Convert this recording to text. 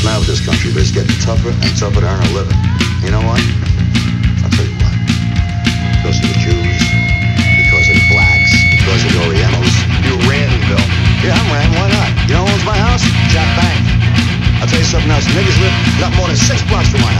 tough now with this country, but it's getting tougher and tougher to earn a living. You know what? I'll tell you what. Because of the Jews, because of the blacks, because of the Orientals. You ranting, Bill? Yeah, I'm ranting. Why not? You know who owns my house? Jack Bank. I'll tell you something else. Niggas live not more than 6 blocks from my